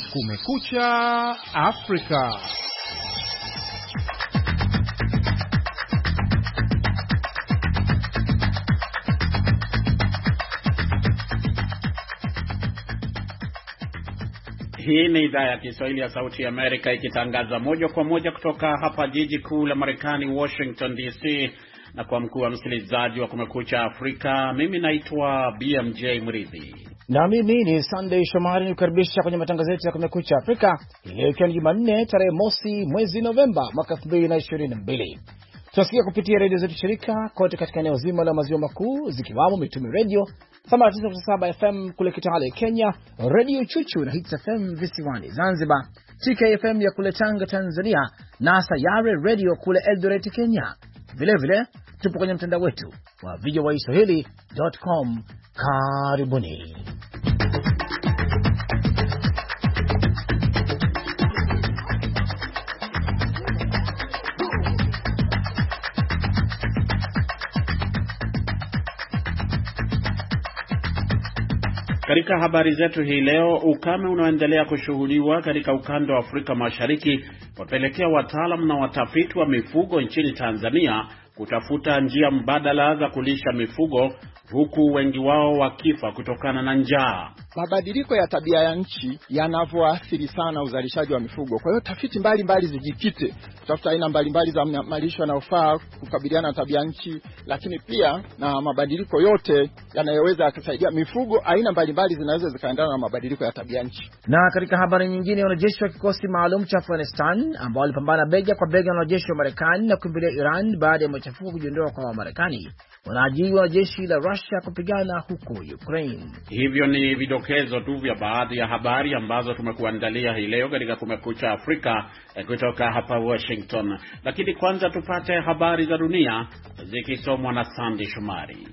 Kumekucha Afrika. Hii ni idhaa ya Kiswahili ya Sauti ya Amerika ikitangaza moja kwa moja kutoka hapa jiji kuu la Marekani, Washington DC. Na kwa mkuu wa msikilizaji wa Kumekucha Afrika, mimi naitwa BMJ Mridhi. Na mimi ni Sunday Shomari, nikukaribisha kwenye matangazo yetu ya Kumekucha Afrika. Leo ikiwa ni Jumanne, tarehe mosi mwezi Novemba mwaka 2022. Tunasikia kupitia redio zetu shirika kote katika eneo zima la maziwa makuu, zikiwamo Mitume Radio 89.7 FM kule Kitale Kenya, Radio Chuchu na Hits FM visiwani Zanzibar, TKFM ya kule Tanga Tanzania, na Sayare Radio kule Eldoret Kenya. Vile tupo kwenye mtandao wetu wa voaswahili.com. Karibuni. Katika habari zetu hii leo, ukame unaoendelea kushuhudiwa katika ukanda wa Afrika Mashariki wapelekea wataalamu na watafiti wa mifugo nchini Tanzania kutafuta njia mbadala za kulisha mifugo, huku wengi wao wakifa kutokana na njaa. Mabadiliko ya tabia ya nchi yanavyoathiri sana uzalishaji wa mifugo. Kwa hiyo tafiti mbalimbali zijikite kutafuta aina mbalimbali za malisho yanayofaa kukabiliana na tabia nchi, lakini pia na mabadiliko yote yanayoweza kusaidia mifugo. Aina mbalimbali zinaweza zikaendana na mabadiliko ya tabia nchi. Na katika habari nyingine, wanajeshi wa kikosi maalum cha Afghanistan ambao walipambana bega kwa bega na wanajeshi wa Marekani na kukimbilia Iran baada ya machafuko kujiondoa kwa Marekani, wanaajiriwa na jeshi la Russia kupigana huko Ukraine. Hivyo ni vidokezo tu vya baadhi ya habari ambazo tumekuandalia hii leo katika Kumekucha Afrika kutoka hapa Washington. Lakini kwanza tupate habari za dunia zikisomwa na Sandy Shumari.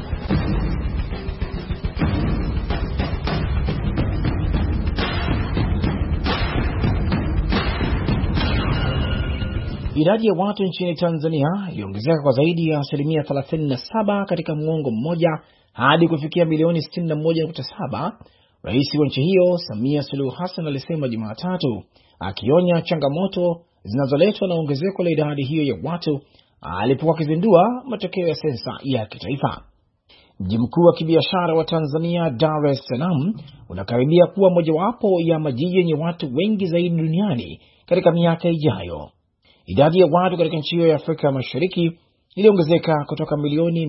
Idadi ya watu nchini Tanzania iliongezeka kwa zaidi ya 37% katika muongo mmoja hadi kufikia milioni 61.7. Rais wa nchi hiyo Samia Suluhu Hassan alisema Jumatatu, akionya changamoto zinazoletwa na ongezeko la idadi hiyo ya watu alipokuwa akizindua matokeo ya sensa ya kitaifa. Mji mkuu wa kibiashara wa Tanzania, Dar es Salaam, unakaribia kuwa mojawapo ya majiji yenye watu wengi zaidi duniani katika miaka ijayo. Idadi ya watu katika nchi hiyo ya Afrika Mashariki iliongezeka kutoka milioni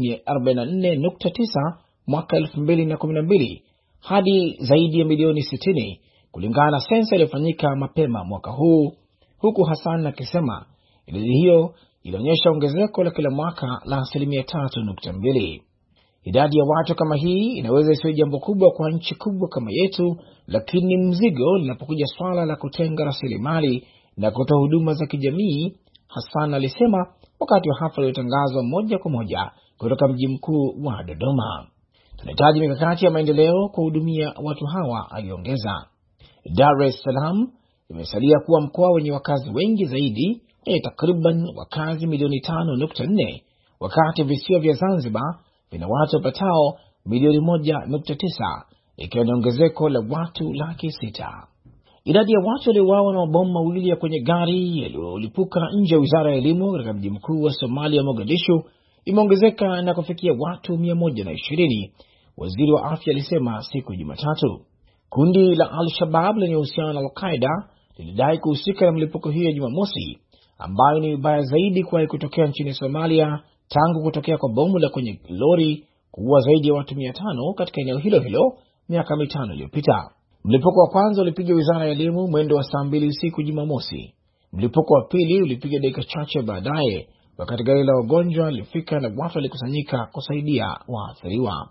44.9 mwaka 2012 hadi zaidi ya milioni 60 kulingana na sensa iliyofanyika mapema mwaka huu, huku Hassan akisema idadi hiyo ilionyesha ongezeko la kila mwaka la 3.2. Idadi ya watu kama hii inaweza isiwe jambo kubwa kwa nchi kubwa kama yetu, lakini mzigo linapokuja swala la kutenga rasilimali na kutoa huduma za kijamii, Hassan alisema wakati wa hafla iliyotangazwa moja kwa moja kutoka mji mkuu wa Dodoma. Tunahitaji mikakati ya maendeleo kuhudumia watu hawa, aliongeza. Dar es Salaam imesalia kuwa mkoa wenye wakazi wengi zaidi, wenye takriban wakazi milioni 5.4, wakati visiwa vya Zanzibar vina watu wapatao milioni 1.9, ikiwa ni ongezeko la watu 600,000. Idadi ya watu waliouawa na mabomu mawili ya kwenye gari yaliyolipuka nje ya Wizara ya Elimu katika mji mkuu wa Somalia, Mogadishu, imeongezeka na kufikia watu 120, waziri wa afya alisema siku ya Jumatatu. Kundi la Al-Shabaab lenye uhusiano na Al-Qaeda lilidai kuhusika na mlipuko hiyo ya Jumamosi, ambayo ni mbaya zaidi kuwahi kutokea nchini Somalia tangu kutokea kwa bomu la kwenye lori kuua zaidi ya watu 500 katika eneo hilo hilo miaka 5 iliyopita. Mlipuko wa kwanza ulipiga Wizara ya Elimu mwendo wa saa 2 usiku Jumamosi. Mlipuko wa pili ulipiga dakika chache baadaye wakati gari la wagonjwa lilifika na watu walikusanyika kusaidia waathiriwa.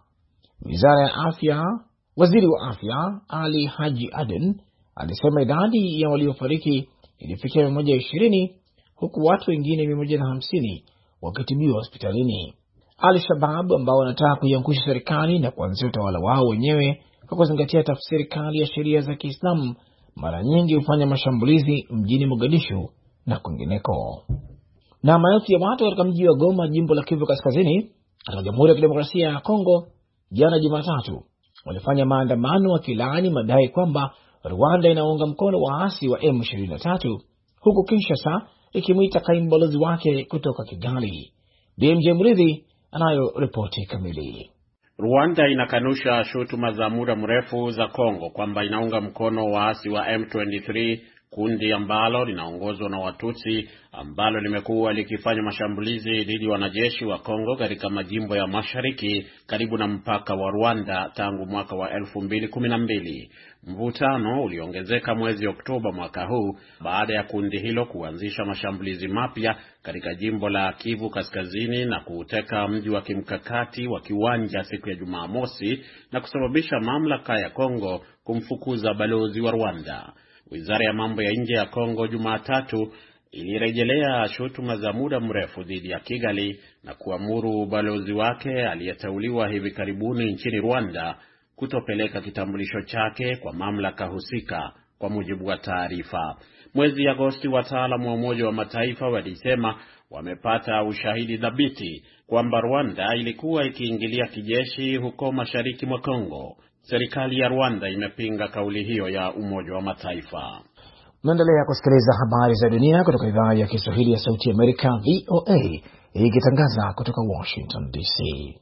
Waziri wa afya Ali Haji Aden alisema idadi ya waliofariki ilifikia 120, huku watu wengine 150 wakitibiwa hospitalini. Al-Shabaab ambao wanataka kuiangusha serikali na kuanzisha utawala wao wenyewe kwa kuzingatia tafsiri kali ya sheria za Kiislamu, mara nyingi hufanya mashambulizi mjini Mogadishu na kwingineko. Na maelfu ya watu katika mji wa Goma, jimbo la Kivu Kaskazini, katika Jamhuri ya Kidemokrasia ya Kongo, jana Jumatatu walifanya maandamano wakilaani madai kwamba Rwanda inaunga mkono waasi wa M23, huku Kinshasa ikimwita kaimu balozi wake kutoka Kigali. BMJ Mridhi anayo ripoti kamili. Rwanda inakanusha shutuma za muda mrefu za Kongo kwamba inaunga mkono waasi wa M23, kundi ambalo linaongozwa na Watutsi ambalo limekuwa likifanya mashambulizi dhidi ya wanajeshi wa Kongo katika majimbo ya mashariki karibu na mpaka wa Rwanda tangu mwaka wa 2012. Mvutano uliongezeka mwezi Oktoba mwaka huu baada ya kundi hilo kuanzisha mashambulizi mapya katika jimbo la Kivu Kaskazini na kuuteka mji wa kimkakati wa Kiwanja siku ya Jumamosi na kusababisha mamlaka ya Kongo kumfukuza balozi wa Rwanda. Wizara ya mambo ya nje ya Kongo Jumatatu ilirejelea shutuma za muda mrefu dhidi ya Kigali na kuamuru balozi wake aliyeteuliwa hivi karibuni nchini Rwanda kutopeleka kitambulisho chake kwa mamlaka husika, kwa mujibu wa taarifa. Mwezi Agosti, wataalamu wa Umoja wa Mataifa walisema wamepata ushahidi thabiti kwamba Rwanda ilikuwa ikiingilia kijeshi huko mashariki mwa Kongo. Serikali ya Rwanda imepinga kauli hiyo ya Umoja wa Mataifa. Mnaendelea kusikiliza habari za dunia kutoka idhaa ya Kiswahili ya Sauti ya Amerika, VOA, ikitangaza kutoka Washington DC.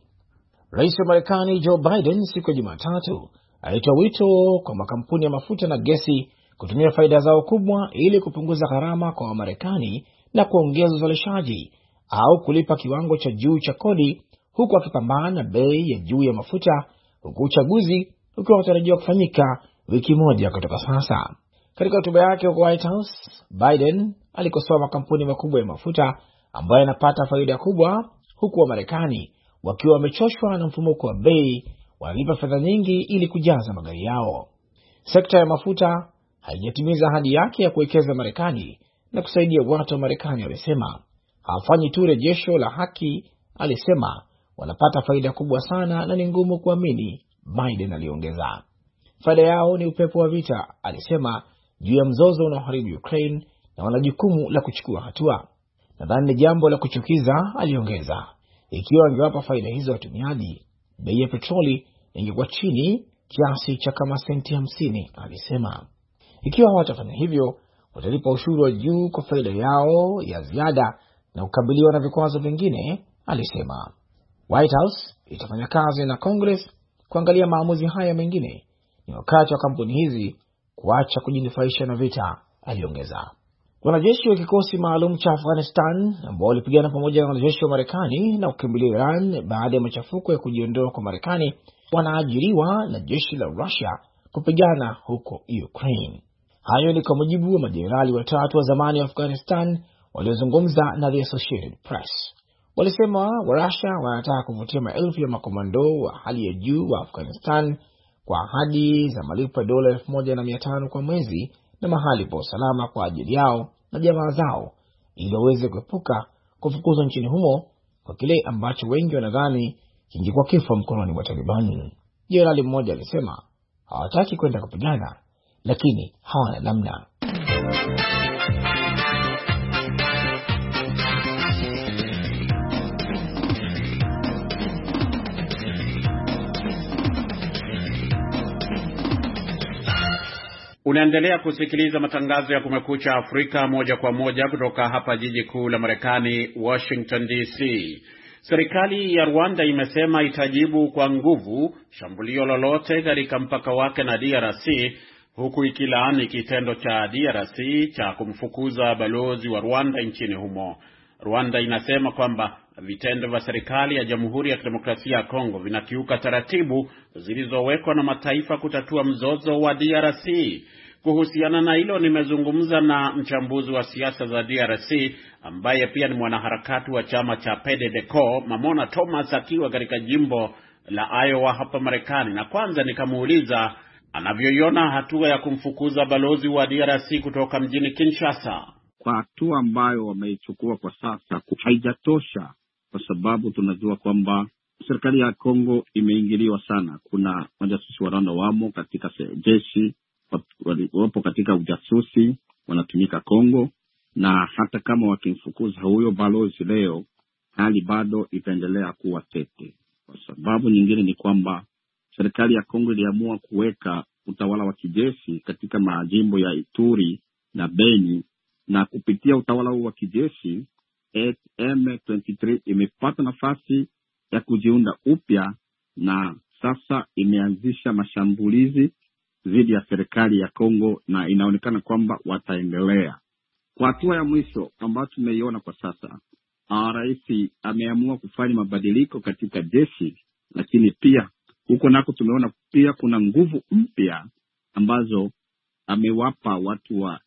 Rais wa Marekani Joe Biden siku ya Jumatatu alitoa wito kwa makampuni ya mafuta na gesi kutumia faida zao kubwa ili kupunguza gharama kwa Wamarekani na kuongeza uzalishaji au kulipa kiwango cha juu cha kodi, huku akipambana na bei ya juu ya mafuta, huku uchaguzi ukiwa unatarajiwa kufanyika wiki moja kutoka sasa. Katika hotuba yake huko White House, Biden alikosoa makampuni makubwa ya mafuta ambayo yanapata faida kubwa, huku Wamarekani wakiwa wamechoshwa na mfumuko wa bei, wanalipa fedha nyingi ili kujaza magari yao. Sekta ya mafuta haijatimiza ahadi yake ya kuwekeza Marekani na kusaidia watu wa Marekani, alisema. Hawafanyi tu rejesho la haki, alisema, wanapata faida kubwa sana na ni ngumu kuamini, Biden aliongeza. Faida yao ni upepo wa vita, alisema, juu ya mzozo unaoharibu Ukraine, na wana jukumu la kuchukua hatua. Nadhani ni jambo la kuchukiza, aliongeza. Ikiwa wangewapa faida hizo watumiaji, bei ya petroli ingekuwa chini kiasi cha kama senti 50, alisema. Ikiwa hawatafanya hivyo, watalipa ushuru wa juu kwa faida yao ya ziada na kukabiliwa na vikwazo vingine, alisema. White House itafanya kazi na Congress kuangalia maamuzi haya mengine. Ni wakati wa kampuni hizi kuacha kujinufaisha na vita, aliongeza. Wanajeshi wa kikosi maalum cha Afghanistan ambao walipigana pamoja na wanajeshi wa Marekani na kukimbilia Iran baada ya machafuko ya kujiondoa kwa Marekani wanaajiriwa na jeshi la Russia kupigana huko Ukraine. Hayo ni kwa mujibu wa majenerali watatu wa zamani wa Afghanistan waliozungumza na The Associated Press. Walisema wa Russia wanataka kuvutia maelfu ya makomando wa hali ya juu wa Afghanistan kwa ahadi za malipo ya dola 1,500 kwa mwezi na mahali pa usalama kwa ajili yao na jamaa zao, ili waweze kuepuka kufukuzwa nchini humo kwa kile ambacho wengi wanadhani kingekuwa kifo mkononi mwa Taliban. Jenerali mmoja alisema hawataki kwenda kupigana, lakini hawana namna. Unaendelea kusikiliza matangazo ya Kumekucha Afrika moja kwa moja kutoka hapa jiji kuu la Marekani, Washington DC. Serikali ya Rwanda imesema itajibu kwa nguvu shambulio lolote katika mpaka wake na DRC, huku ikilaani kitendo cha DRC cha kumfukuza balozi wa Rwanda nchini humo. Rwanda inasema kwamba vitendo vya serikali ya Jamhuri ya Kidemokrasia ya Kongo vinakiuka taratibu zilizowekwa na mataifa kutatua mzozo wa DRC. Kuhusiana na hilo, nimezungumza na mchambuzi wa siasa za DRC ambaye pia ni mwanaharakati wa chama cha PDDCO, Mamona Thomas, akiwa katika jimbo la Iowa hapa Marekani, na kwanza nikamuuliza anavyoiona hatua ya kumfukuza balozi wa DRC kutoka mjini Kinshasa. Kwa hatua ambayo wameichukua kwa sasa haijatosha, kwa sababu tunajua kwamba serikali ya Kongo imeingiliwa sana. Kuna majasusi wa Rwanda wamo katika jeshi, wapo katika ujasusi, wanatumika Kongo, na hata kama wakimfukuza huyo balozi leo, hali bado itaendelea kuwa tete. Kwa sababu nyingine ni kwamba serikali ya Kongo iliamua kuweka utawala wa kijeshi katika majimbo ya Ituri na Beni, na kupitia utawala huu wa kijeshi M23 imepata nafasi ya kujiunda upya na sasa imeanzisha mashambulizi dhidi ya serikali ya Kongo, na inaonekana kwamba wataendelea. Kwa hatua ya mwisho ambayo tumeiona kwa sasa, rais ameamua kufanya mabadiliko katika jeshi, lakini pia huko nako tumeona pia kuna nguvu mpya ambazo amewapa watu wa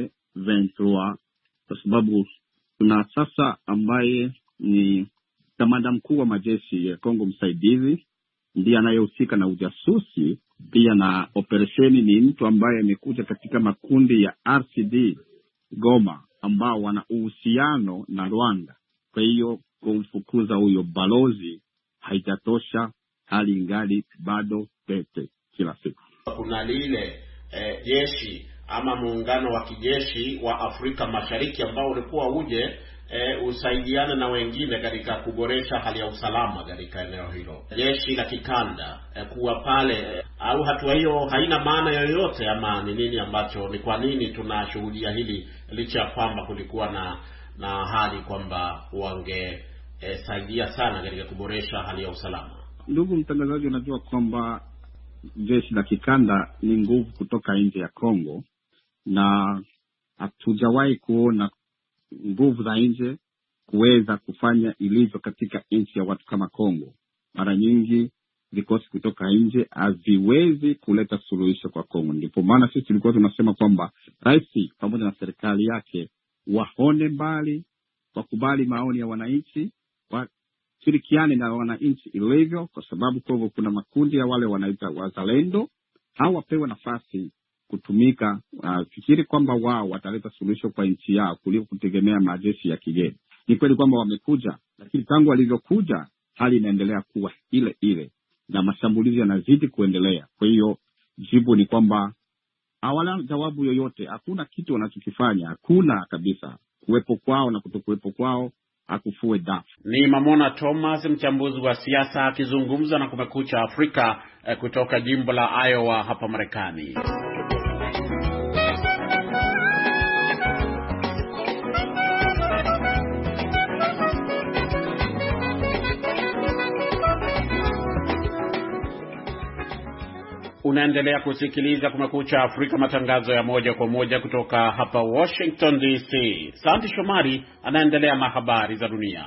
M23, kwa sababu kuna sasa ambaye ni kamanda mkuu wa majeshi ya Kongo msaidizi, ndiye anayehusika na ujasusi pia na operesheni. Ni mtu ambaye amekuja katika makundi ya RCD Goma ambao wana uhusiano na Rwanda. Kwa hiyo kumfukuza huyo balozi haijatosha, hali ingali bado tete kila siku. Kuna lile jeshi ama muungano wa kijeshi wa Afrika Mashariki ambao ulikuwa uje usaidiane na wengine katika kuboresha hali ya usalama katika eneo hilo. Jeshi la kikanda kuwa pale, au hatua hiyo haina maana yoyote, ama ni nini ambacho, ni kwa nini tunashuhudia hili licha ya kwamba kulikuwa na hali kwamba wangesaidia sana katika kuboresha hali ya usalama? Ndugu mtangazaji, unajua kwamba jeshi la kikanda ni nguvu kutoka nje ya Kongo, na hatujawahi kuona nguvu za nje kuweza kufanya ilivyo katika nchi ya watu kama Kongo. Mara nyingi vikosi kutoka nje haviwezi kuleta suluhisho kwa Kongo. Ndipo maana sisi tulikuwa tunasema kwamba rais pamoja na serikali yake waone mbali, wakubali maoni ya wananchi, washirikiane na wananchi ilivyo, kwa sababu Kongo kuna makundi ya wale wanaita wazalendo. Hawapewe nafasi kutumika, fikiri kwamba wao wataleta suluhisho kwa nchi yao kuliko kutegemea majeshi ya kigeni. Ni kweli kwamba wamekuja, lakini tangu walivyokuja hali inaendelea kuwa ile ile na mashambulizi yanazidi kuendelea. Kwa hiyo jibu ni kwamba hawana jawabu yoyote, hakuna kitu wanachokifanya, hakuna kabisa. Kuwepo kwao na kutokuwepo kwao hakufue dafu. Ni Mamona Thomas, mchambuzi wa siasa, akizungumza na Kumekucha Afrika kutoka jimbo la Iowa hapa Marekani. Unaendelea kusikiliza Kumekucha Afrika, matangazo ya moja kwa moja kutoka hapa Washington DC. Santi Shomari anaendelea na habari za dunia.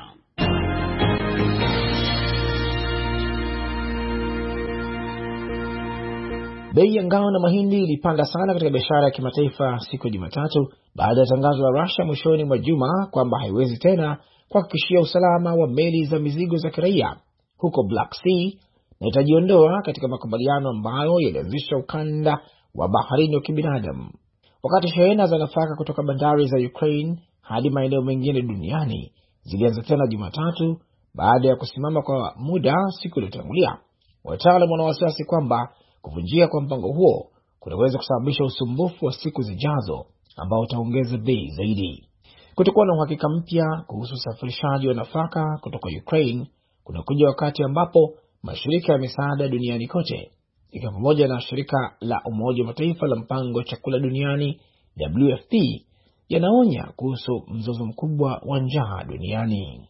Bei ya ngao na mahindi ilipanda sana katika biashara ya kimataifa siku ya Jumatatu baada ya tangazo la Russia mwishoni mwa juma kwamba haiwezi tena kuhakikishia usalama wa meli za mizigo za kiraia huko Black Sea na itajiondoa katika makubaliano ambayo yalianzisha ukanda wa baharini wa kibinadamu. Wakati shehena za nafaka kutoka bandari za Ukraine hadi maeneo mengine duniani zilianza tena Jumatatu baada ya kusimama kwa muda siku iliyotangulia, wataalamu wana wasiwasi kwamba kuvunjika kwa mpango huo kunaweza kusababisha usumbufu wa siku zijazo ambao utaongeza bei zaidi. Kutokuwa na uhakika mpya kuhusu usafirishaji wa nafaka kutoka Ukraine kunakuja wakati ambapo mashirika ya misaada duniani kote, ikiwa pamoja na shirika la Umoja wa Mataifa la mpango wa chakula duniani WFP, yanaonya kuhusu mzozo mkubwa wa njaa duniani.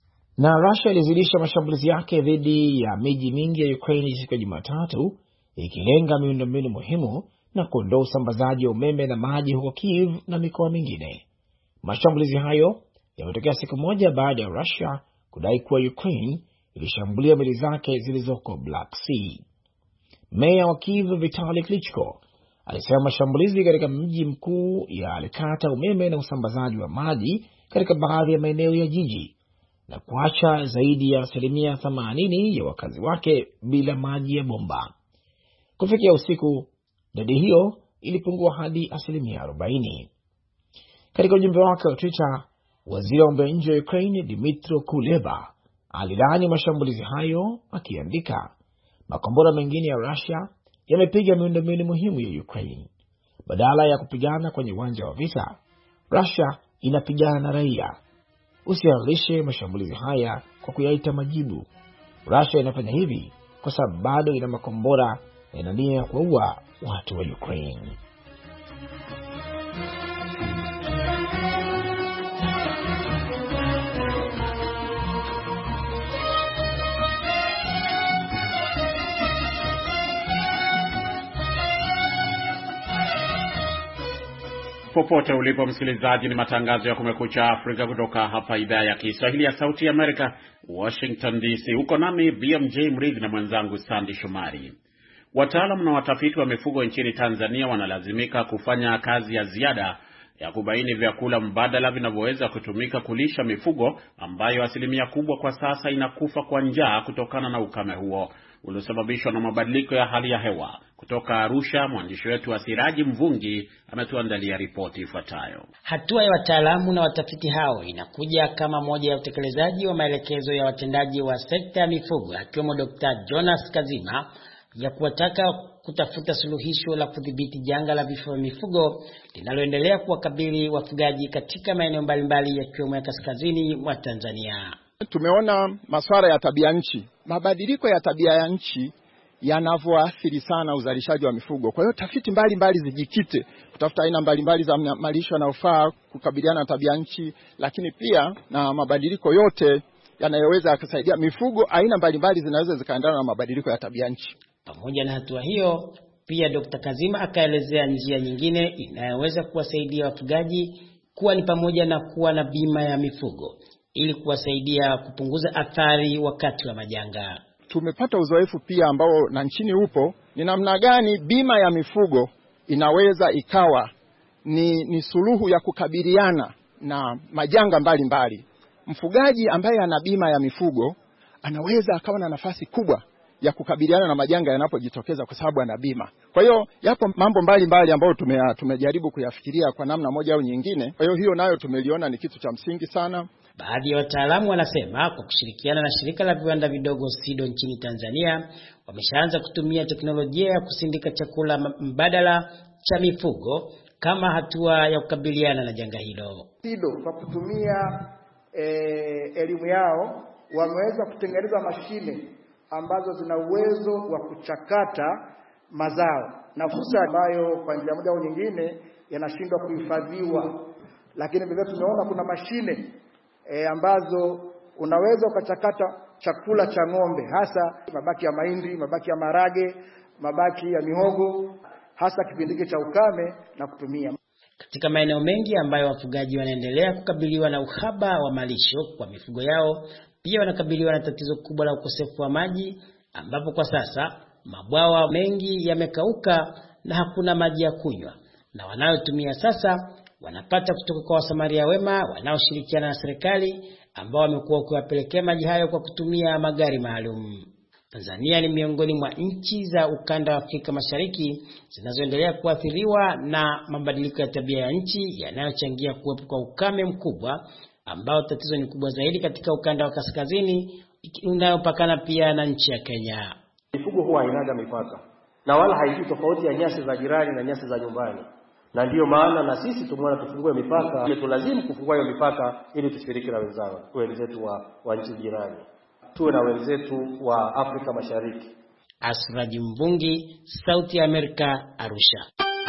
Na Russia ilizidisha mashambulizi yake dhidi ya miji mingi ya Ukraine siku ya Jumatatu, ikilenga miundombinu muhimu na kuondoa usambazaji wa umeme na maji huko Kiev na mikoa mingine. Mashambulizi hayo yametokea siku moja baada ya Russia kudai kuwa Ukraine ilishambulia meli zake zilizoko Black Sea. Meya wa Kiev Vitali Klitschko alisema mashambulizi katika mji mkuu yalikata umeme na usambazaji wa maji katika baadhi ya maeneo ya jiji na kuacha zaidi ya 80% ya wakazi wake bila maji ya bomba. Kufikia usiku, idadi hiyo ilipungua hadi 40%. Katika ujumbe wake wa Twitter, waziri wa mambo ya nje wa Ukraine Dmytro Kuleba alilaani mashambulizi hayo akiandika, makombora mengine ya Russia yamepiga miundombinu muhimu ya Ukraine. Badala ya kupigana kwenye uwanja wa vita, Russia inapigana na raia. Usihalalishe mashambulizi haya kwa kuyaita majibu. Russia inafanya hivi kwa sababu bado ina makombora ina nia ya kuua watu wa Ukraine. Popote ulipo msikilizaji, ni matangazo ya Kumekucha Afrika kutoka hapa idhaa ya Kiswahili ya Sauti ya Amerika, Washington DC. Uko nami BMJ Mridhi na mwenzangu Sandy Shomari. Wataalamu na watafiti wa mifugo nchini Tanzania wanalazimika kufanya kazi ya ziada ya kubaini vyakula mbadala vinavyoweza kutumika kulisha mifugo ambayo asilimia kubwa kwa sasa inakufa kwa njaa kutokana na ukame huo uliosababishwa na mabadiliko ya hali ya hewa. Kutoka Arusha, mwandishi wetu wa Siraji Mvungi ametuandalia ripoti ifuatayo. Hatua ya wataalamu na watafiti hao inakuja kama moja ya utekelezaji wa maelekezo ya watendaji wa sekta ya mifugo akiwemo Dr. Jonas Kazima ya kuwataka kutafuta suluhisho la kudhibiti janga la vifo vya mifugo linaloendelea kuwakabili wafugaji katika maeneo mbalimbali yakiwemo ya kaskazini mwa Tanzania. Tumeona masuala ya tabia nchi, mabadiliko ya tabia ya nchi yanavyoathiri sana uzalishaji wa mifugo. Kwa hiyo tafiti mbalimbali zijikite kutafuta aina mbalimbali za malisho yanayofaa kukabiliana na tabia nchi, lakini pia na mabadiliko yote yanayoweza kusaidia mifugo. Aina mbalimbali zinaweza zikaendana na mabadiliko ya tabia nchi. Pamoja na hatua hiyo, pia Dr. Kazima akaelezea njia nyingine inayoweza kuwasaidia wafugaji kuwa ni pamoja na kuwa na bima ya mifugo ili kuwasaidia kupunguza athari wakati wa majanga. Tumepata uzoefu pia ambao na nchini upo, ni namna gani bima ya mifugo inaweza ikawa ni suluhu ya kukabiliana na majanga mbalimbali. Mfugaji ambaye ana bima ya mifugo anaweza akawa na nafasi kubwa ya kukabiliana na majanga yanapojitokeza kwa sababu ana bima. Kwa hiyo yapo mambo mbalimbali ambayo tumejaribu kuyafikiria kwa namna moja au nyingine. Kwa hiyo nayo tumeliona ni kitu cha msingi sana. Baadhi ya wataalamu wanasema kwa kushirikiana na shirika la viwanda vidogo SIDO nchini Tanzania wameshaanza kutumia teknolojia ya kusindika chakula mbadala cha mifugo kama hatua ya kukabiliana na janga hilo. SIDO kwa kutumia elimu yao wameweza kutengeneza mashine ambazo zina uwezo wa kuchakata mazao na fursa ambayo kwa njia moja au nyingine yanashindwa kuhifadhiwa. Lakini vile tumeona kuna mashine ambazo unaweza ukachakata chakula cha ng'ombe, hasa mabaki ya mahindi, mabaki ya marage, mabaki ya mihogo, hasa kipindi cha ukame na kutumia. Katika maeneo mengi ambayo wafugaji wanaendelea kukabiliwa na uhaba wa malisho kwa mifugo yao, pia wanakabiliwa na tatizo kubwa la ukosefu wa maji, ambapo kwa sasa mabwawa mengi yamekauka na hakuna maji ya kunywa, na wanayotumia sasa wanapata kutoka kwa wasamaria wema wanaoshirikiana na serikali ambao wamekuwa wakiwapelekea maji hayo kwa kutumia magari maalum. Tanzania ni miongoni mwa nchi za ukanda wa Afrika Mashariki zinazoendelea kuathiriwa na mabadiliko ya tabia ya nchi yanayochangia kuwepo kwa ukame mkubwa, ambao tatizo ni kubwa zaidi katika ukanda wa kaskazini unayopakana pia na nchi ya Kenya. Mifugo huwa hainaga mipaka na wala haijui tofauti ya nyasi za jirani na nyasi za nyumbani. Na ndiyo maana na sisi tumeona tufungue mipaka, ili tulazimu kufungua hiyo mipaka ili tushiriki na wenzetu wa nchi jirani. Tuwe na wenzetu wa Afrika Mashariki. Asraji Mvungi, Sauti ya Amerika, Arusha.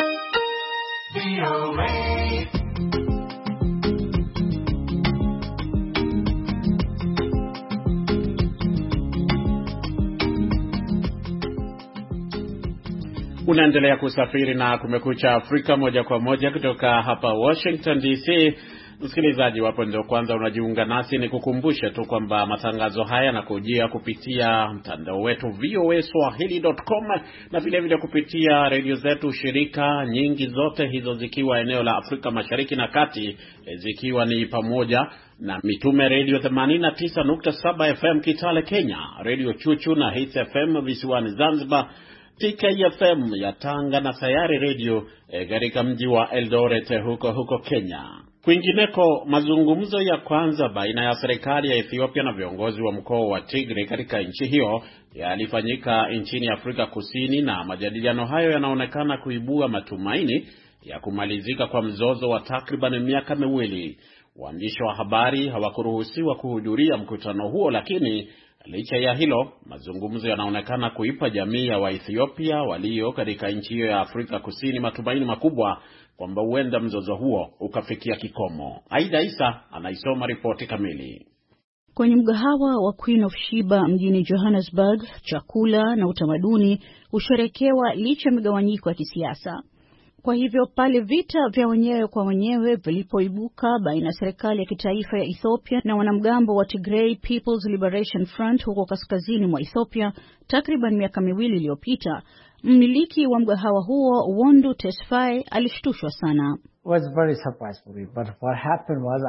Unaendelea kusafiri na Kumekucha Afrika moja kwa moja kutoka hapa Washington DC. Msikilizaji, wapo ndio kwanza unajiunga nasi, ni kukumbusha tu kwamba matangazo haya yanakujia kupitia mtandao wetu voaswahili.com na vile vile kupitia redio zetu shirika nyingi, zote hizo zikiwa eneo la Afrika Mashariki na Kati, zikiwa ni pamoja na Mitume Radio 89.7 FM Kitale Kenya, Radio Chuchu na Hits FM visiwani Zanzibar, TKFM ya Tanga na Sayari Radio katika mji wa Eldoret huko Kenya. Kwingineko, mazungumzo ya kwanza baina ya serikali ya Ethiopia na viongozi wa mkoa wa Tigray katika nchi hiyo yalifanyika nchini Afrika Kusini, na majadiliano hayo yanaonekana kuibua matumaini ya kumalizika kwa mzozo wa takriban miaka miwili. Waandishi wa habari hawakuruhusiwa kuhudhuria mkutano huo, lakini Licha ya hilo, mazungumzo yanaonekana kuipa jamii ya Waethiopia walio katika nchi hiyo ya Afrika Kusini matumaini makubwa kwamba huenda mzozo huo ukafikia kikomo. Aida Isa anaisoma ripoti kamili. Kwenye mgahawa wa Queen of Sheba mjini Johannesburg, chakula na utamaduni husherekewa licha ya migawanyiko ya kisiasa. Kwa hivyo pale vita vya wenyewe kwa wenyewe vilipoibuka baina ya serikali ya kitaifa ya Ethiopia na wanamgambo wa Tigray People's Liberation Front huko kaskazini mwa Ethiopia takriban miaka 2 iliyopita, mmiliki wa mgahawa huo Wondu Tesfaye alishtushwa sana. Was very surprised for me, but what happened was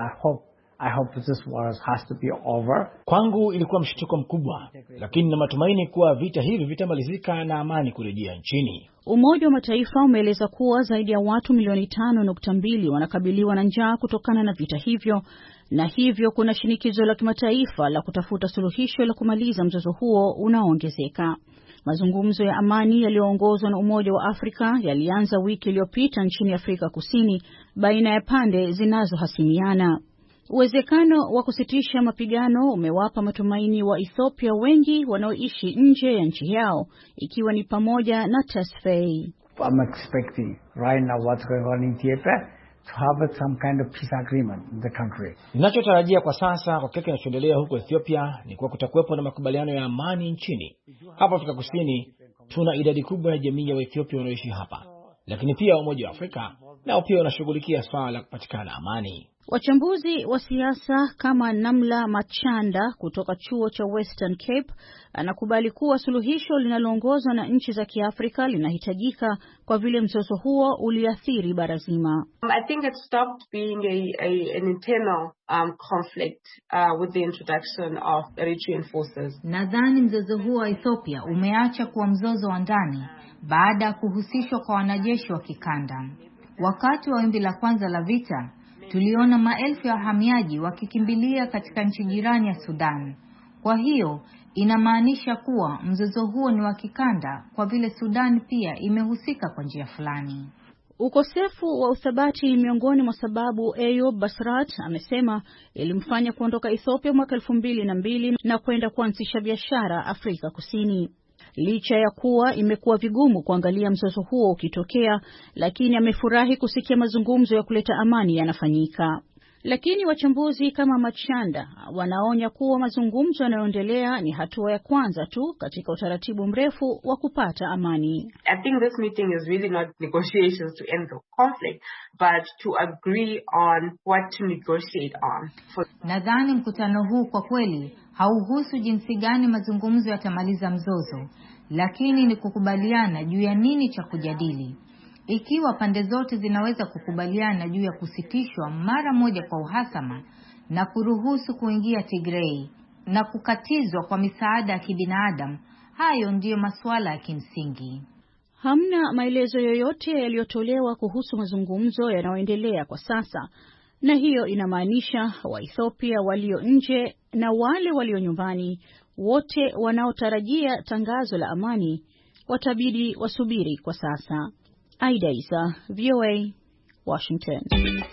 I hope this war has to be over. Kwangu ilikuwa mshtuko mkubwa, lakini na matumaini kuwa vita hivi vitamalizika na amani kurejea nchini. Umoja wa Mataifa umeeleza kuwa zaidi ya watu milioni 5.2 wanakabiliwa na njaa kutokana na vita hivyo, na hivyo kuna shinikizo la kimataifa la kutafuta suluhisho la kumaliza mzozo huo unaoongezeka. Mazungumzo ya amani yaliyoongozwa na Umoja wa Afrika yalianza wiki iliyopita nchini Afrika Kusini baina ya pande zinazohasimiana. Uwezekano wa kusitisha mapigano umewapa matumaini wa Ethiopia wengi wanaoishi nje ya nchi yao, ikiwa ni pamoja na Tesfaye. I'm expecting right now what's going on in Ethiopia to have some kind of peace agreement in the country. Ninachotarajia kwa sasa kwa kile kinachoendelea huko Ethiopia ni kuwa kutakuwepo na makubaliano ya amani nchini. Hapa Afrika Kusini tuna idadi kubwa ya jamii ya Ethiopia wanaoishi hapa, lakini pia Umoja wa Afrika nao pia unashughulikia swala la kupatikana amani. Wachambuzi wa siasa kama Namla Machanda kutoka chuo cha Western Cape anakubali kuwa suluhisho linaloongozwa na nchi za Kiafrika linahitajika kwa vile mzozo huo uliathiri bara zima. I think it stopped being an internal conflict with the introduction of Eritrean forces. Nadhani mzozo huo wa Ethiopia umeacha kuwa mzozo wa ndani baada ya kuhusishwa kwa wanajeshi wa kikanda. Wakati wa wimbi la kwanza la vita, tuliona maelfu ya wahamiaji wakikimbilia katika nchi jirani ya Sudan. Kwa hiyo inamaanisha kuwa mzozo huo ni wa kikanda kwa vile Sudan pia imehusika kwa njia fulani. Ukosefu wa uthabati miongoni mwa sababu Eyob Basrat amesema ilimfanya kuondoka Ethiopia mwaka 2002 na kwenda kuanzisha biashara Afrika Kusini. Licha ya kuwa imekuwa vigumu kuangalia mzozo huo ukitokea, lakini amefurahi kusikia mazungumzo ya kuleta amani yanafanyika. Lakini wachambuzi kama Machanda wanaonya kuwa mazungumzo yanayoendelea ni hatua ya kwanza tu katika utaratibu mrefu wa kupata amani. I think this meeting is really not negotiations to end the conflict, but to agree on what to negotiate on. Nadhani mkutano huu kwa kweli hauhusu jinsi gani mazungumzo yatamaliza mzozo, lakini ni kukubaliana juu ya nini cha kujadili. Ikiwa pande zote zinaweza kukubaliana juu ya kusitishwa mara moja kwa uhasama na kuruhusu kuingia Tigray na kukatizwa kwa misaada ya kibinadamu, hayo ndiyo masuala ya kimsingi. Hamna maelezo yoyote yaliyotolewa kuhusu mazungumzo yanayoendelea kwa sasa, na hiyo inamaanisha Waethiopia walio nje na wale walio nyumbani, wote wanaotarajia tangazo la amani watabidi wasubiri kwa sasa. Aida Isa, VOA, Washington.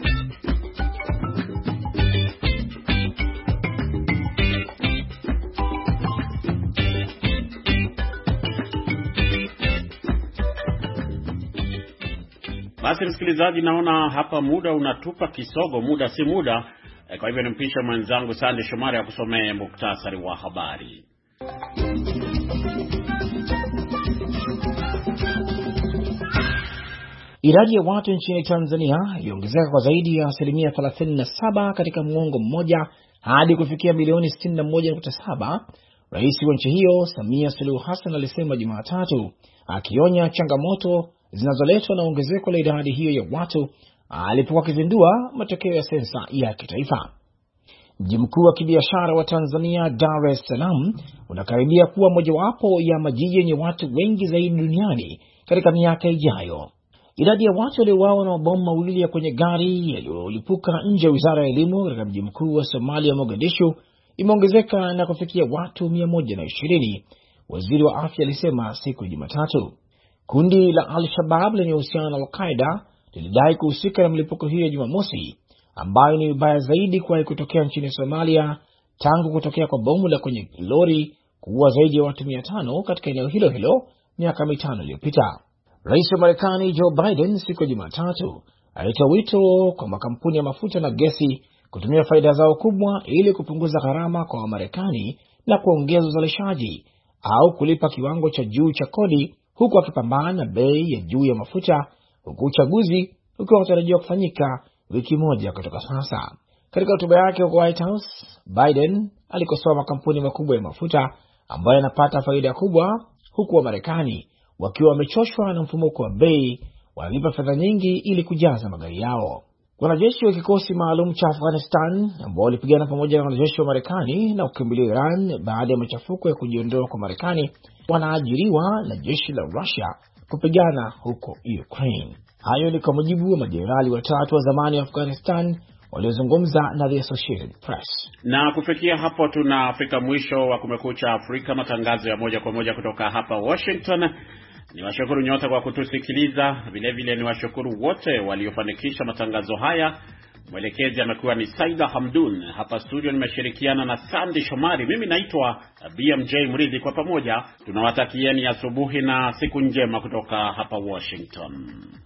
Basi msikilizaji, naona hapa muda unatupa kisogo, muda si muda. Kwa hivyo nimpisha mwenzangu Sande Shomari akusomee muktasari wa habari. Idadi ya watu nchini Tanzania iliongezeka kwa zaidi ya 37% katika muongo mmoja hadi kufikia milioni 61.7. Rais wa nchi hiyo Samia Suluhu Hassan alisema Jumatatu, akionya changamoto zinazoletwa na ongezeko la idadi hiyo ya watu alipokuwa akizindua matokeo ya sensa ya kitaifa. Mji mkuu wa kibiashara wa Tanzania, Dar es Salaam, unakaribia kuwa mojawapo ya majiji yenye watu wengi zaidi duniani katika miaka ijayo. Idadi ya watu waliouawa na mabomu mawili ya kwenye gari yaliyolipuka nje ya Wizara ya Elimu katika mji mkuu wa Somalia, Mogadishu, imeongezeka na kufikia watu 120, waziri wa afya alisema siku ya Jumatatu. Kundi la Al-Shabaab lenye uhusiano na Al-Qaeda lilidai kuhusika na mlipuko hiyo ya Jumamosi, ambayo ni mbaya zaidi kuwahi kutokea nchini Somalia tangu kutokea kwa bomu la kwenye lori kuua zaidi ya watu 500 katika eneo hilo hilo miaka 5 iliyopita. Rais wa Marekani Joe Biden siku ya Jumatatu alitoa wito kwa makampuni ya mafuta na gesi kutumia faida zao kubwa ili kupunguza gharama kwa Wamarekani na kuongeza uzalishaji au kulipa kiwango cha juu cha kodi, huku akipambana na bei ya juu ya mafuta, huku uchaguzi ukiwa unatarajiwa kufanyika wiki moja kutoka sasa. Katika hotuba yake kwa White House, Biden alikosoa makampuni makubwa ya mafuta ambayo yanapata faida kubwa, huku Wamarekani wakiwa wamechoshwa na mfumuko wa bei, wanalipa fedha nyingi ili kujaza magari yao. Wanajeshi wa kikosi maalum cha Afghanistan ambao walipigana pamoja na wanajeshi wa Marekani na kukimbilia Iran baada ya machafuko ya kujiondoa kwa Marekani wanaajiriwa na jeshi la Russia kupigana huko Ukraine. Hayo ni kwa mujibu wa majenerali watatu wa zamani wa Afghanistan waliozungumza na The Associated Press. Na kufikia hapo tunafika mwisho wa Kumekucha Afrika, matangazo ya moja kwa moja kutoka hapa Washington. Niwashukuru nyote kwa kutusikiliza. Vile vile niwashukuru wote waliofanikisha matangazo haya. Mwelekezi amekuwa ni Saida Hamdun. Hapa studio nimeshirikiana na Sandy Shomari. Mimi naitwa BMJ Mridhi. Kwa pamoja tunawatakieni asubuhi na siku njema kutoka hapa Washington.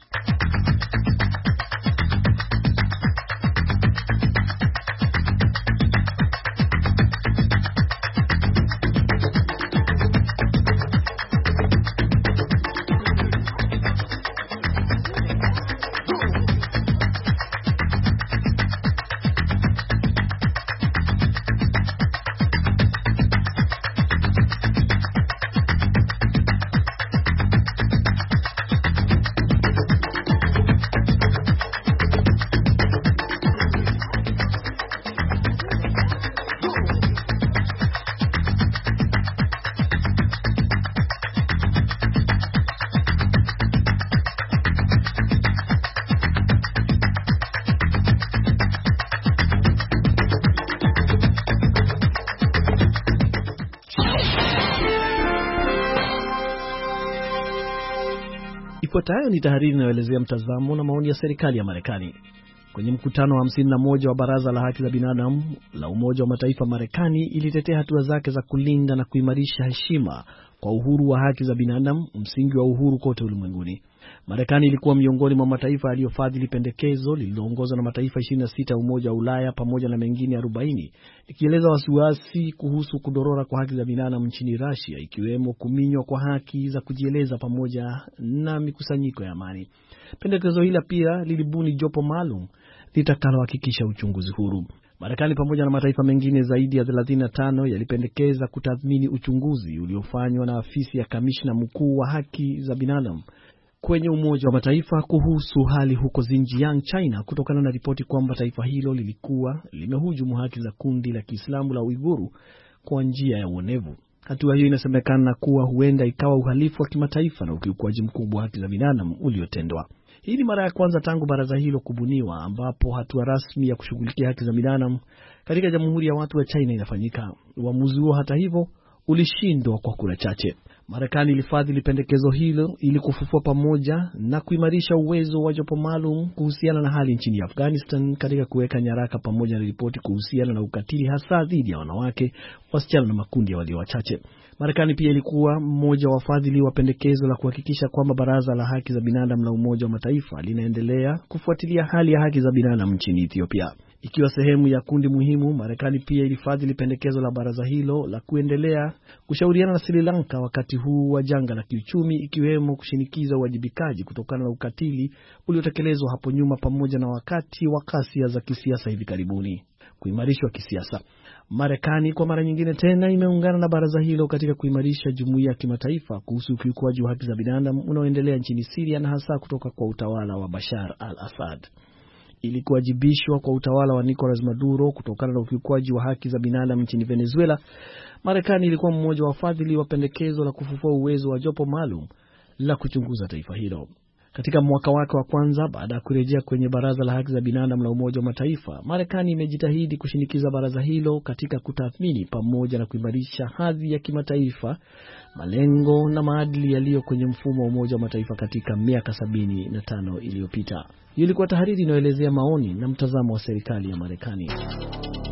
Ifuatayo ni tahariri inayoelezea mtazamo na maoni ya serikali ya Marekani. Kwenye mkutano wa 51 wa Baraza la Haki za Binadamu la Umoja wa Mataifa, Marekani ilitetea hatua zake za kulinda na kuimarisha heshima kwa uhuru wa haki za binadamu, msingi wa uhuru kote ulimwenguni. Marekani ilikuwa miongoni mwa mataifa yaliyofadhili pendekezo lililoongozwa na mataifa 26 ya Umoja wa Ulaya pamoja na mengine 40 ikieleza wasiwasi kuhusu kudorora kwa haki za binadamu nchini Russia, ikiwemo kuminywa kwa haki za kujieleza pamoja na mikusanyiko ya amani. Pendekezo hili pia lilibuni jopo maalum litakalohakikisha uchunguzi huru. Marekani pamoja na mataifa mengine zaidi ya 35 yalipendekeza kutathmini uchunguzi uliofanywa na afisi ya kamishna mkuu wa haki za binadamu kwenye Umoja wa Mataifa kuhusu hali huko Xinjiang, China, kutokana na ripoti kwamba taifa hilo lilikuwa limehujumu haki za kundi la Kiislamu la Uiguru kwa njia ya uonevu. Hatua hiyo inasemekana kuwa huenda ikawa uhalifu wa kimataifa na ukiukwaji mkubwa wa haki za binadamu uliotendwa. Hii ni mara ya kwanza tangu baraza hilo kubuniwa ambapo hatua rasmi ya kushughulikia haki za binadamu katika Jamhuri ya Watu wa China inafanyika. Uamuzi huo hata hivyo ulishindwa kwa kura chache. Marekani ilifadhili pendekezo hilo ili kufufua pamoja na kuimarisha uwezo wa jopo maalum kuhusiana na hali nchini Afghanistan katika kuweka nyaraka pamoja na ripoti kuhusiana na ukatili hasa dhidi ya wanawake, wasichana na makundi ya walio wachache. Marekani pia ilikuwa mmoja wa wafadhili wa pendekezo la kuhakikisha kwamba Baraza la Haki za Binadamu la Umoja wa Mataifa linaendelea kufuatilia hali ya haki za binadamu nchini Ethiopia. Ikiwa sehemu ya kundi muhimu, Marekani pia ilifadhili pendekezo la baraza hilo la kuendelea kushauriana na Sri Lanka wakati huu wa janga la kiuchumi, ikiwemo kushinikiza uwajibikaji kutokana na ukatili uliotekelezwa hapo nyuma pamoja na wakati wa ghasia za kisiasa hivi karibuni. Kuimarishwa kisiasa. Marekani kwa mara nyingine tena imeungana na baraza hilo katika kuimarisha jumuiya ya kimataifa kuhusu ukiukwaji wa haki za binadamu unaoendelea nchini Syria na hasa kutoka kwa utawala wa Bashar al-Assad. Ili kuwajibishwa kwa utawala wa Nicolas Maduro kutokana na ukiukwaji wa haki za binadamu nchini Venezuela, Marekani ilikuwa mmoja wa wafadhili wa pendekezo la kufufua uwezo wa jopo maalum la kuchunguza taifa hilo. Katika mwaka wake wa kwanza baada ya kurejea kwenye Baraza la Haki za Binadamu la Umoja wa Mataifa, Marekani imejitahidi kushinikiza baraza hilo katika kutathmini pamoja na kuimarisha hadhi ya kimataifa, malengo na maadili yaliyo kwenye mfumo wa Umoja wa Mataifa katika miaka 75 iliyopita. Ilikuwa tahariri inayoelezea maoni na mtazamo wa serikali ya Marekani.